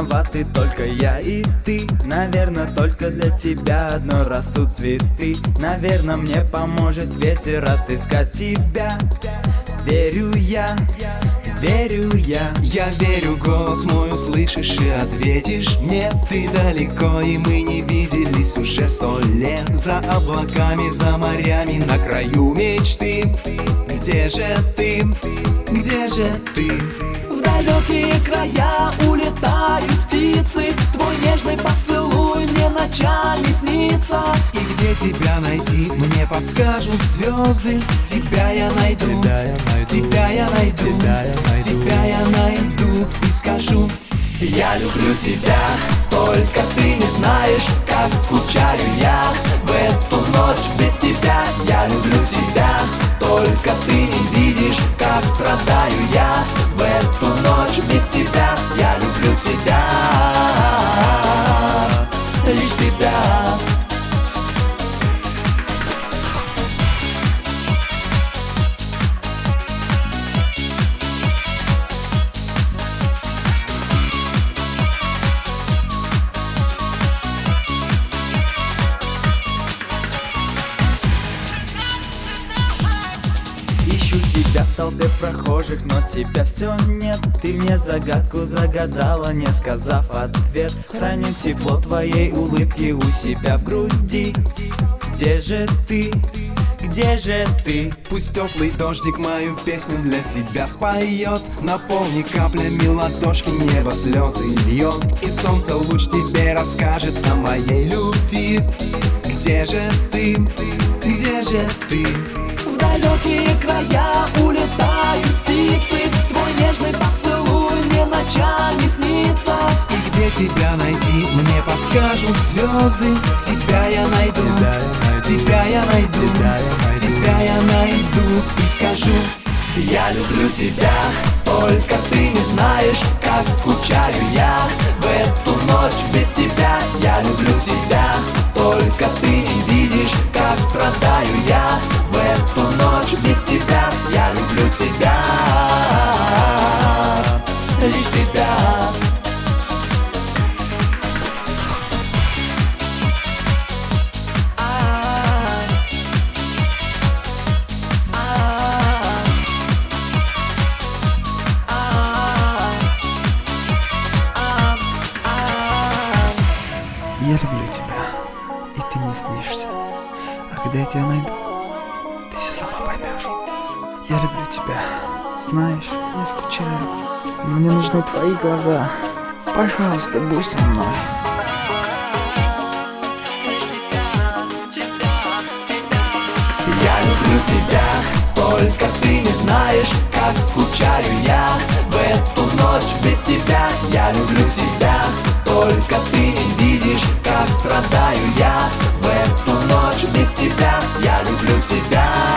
виноваты только я и ты. Наверное, только для тебя одной растут цветы. Наверное, мне поможет ветер отыскать тебя. Верю я, верю я. Я верю, голос мой услышишь и ответишь мне. Ты далеко, и мы не виделись уже 100 лет. За облаками, за морями, на краю мечты. Где же ты? Где же ты? В далекие края улетают птицы. Твой нежный поцелуй мне ночами снится. И где тебя найти, мне подскажут звезды. Тебя я найду, тебя я найду, тебя я найду и скажу: я люблю тебя, только ты не знаешь, как скучаю я в эту ночь без тебя. Я люблю тебя, только ты не видишь, как страдаю я в эту ночь без тебя. Я люблю тебя, лишь тебя. Ищу тебя в толпе прохожих, но тебя все нет. Ты мне загадку загадала, не сказав ответ. Храню тепло твоей улыбки у себя в груди. Где же ты? Где же ты? Пусть теплый дождик мою песню для тебя споет. Наполни каплями ладошки, небо слезы льет. И солнце луч тебе расскажет о моей любви. Где же ты? Где же ты? В далекие края улетают птицы. Твой нежный поцелуй мне ночами снится. И где тебя найти, мне подскажут звезды. Тебя я найду, тебя я найду, тебя я найду и скажу: я люблю тебя, только ты не знаешь, как скучаю я в эту ночь без тебя. Я люблю тебя, только ты не видишь, как страдаю я в эту ночь без тебя. Я люблю тебя, лишь тебя. Я люблю тебя, и ты мне снишься. А когда я тебя найду, ты все сама поймешь. Я люблю тебя, знаешь, я скучаю. Мне нужны твои глаза. Пожалуйста, будь со мной. Я люблю тебя, только ты не знаешь, как скучаю я в эту ночь без тебя. Я люблю тебя, только ты не видишь, как страдаю я в эту ночь без тебя. Я люблю тебя.